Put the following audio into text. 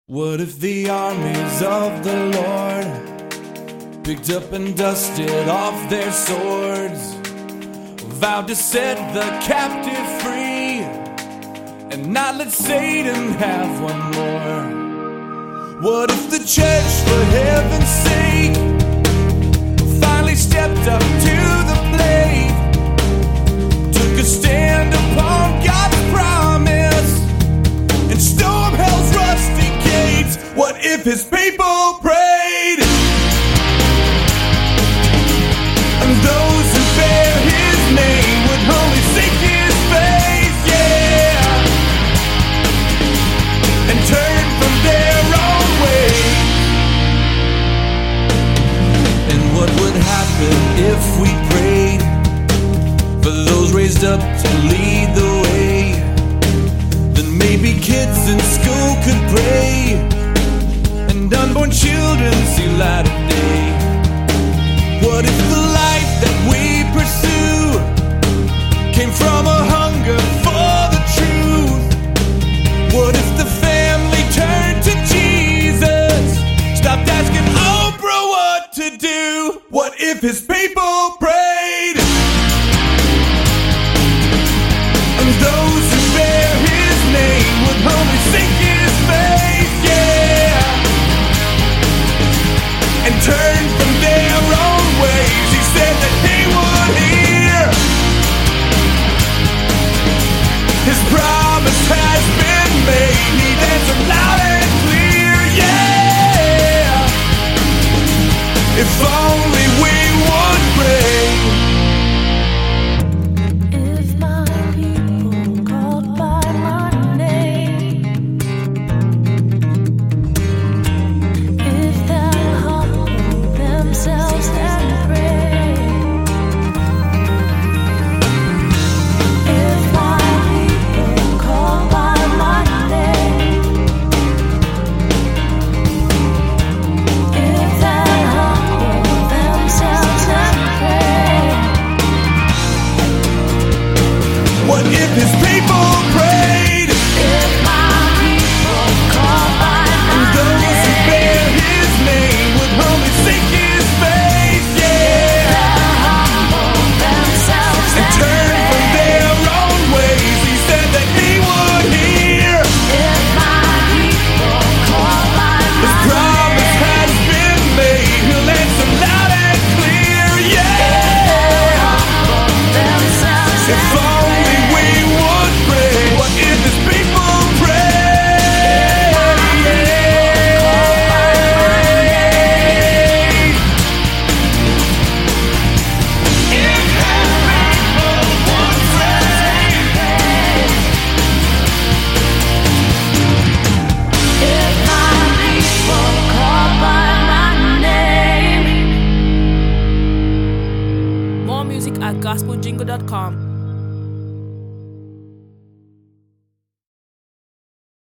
What if the armies of the Lord picked up and dusted off their swords, vowed to set the captive free and not let Satan have one more? What if the church, for heaven's sake, finally stepped up to the plate, took a stand upon God's promise and stormed hell's rusty gates? What if his people prayed, and those who bear his name would only seek his face, yeah, and turn from their own way? And what would happen if we prayed for those raised up to lead the way? Then maybe kids in school could pray and unborn children see light of day. What if the life that we pursue came from a hunger for the truth? What if the family turned to Jesus, stopped asking Oprah what to do? What if his people prayed, and those who bear his name would only seek his face, yeah, and turn from their own ways? He said that he would hear. His promise has been made. He'd answer loud and clear, yeah, if only we would pray. If my people called by my name, if they'll humble themselves and pray, if my people called by my name, if they'll humble themselves and pray. What if his people prayed, If my people call by and my those who name, bear his name would only seek his face, yeah, they'll humble themselves and turn from their own ways? He said that he would hear. If my people call by His my promise has been made. He'll answer loud and clear, yeah, humble themselves if only we would pray. What if his people pray? If his people would pray. If my people call by my name. More music at gospeljingle.com.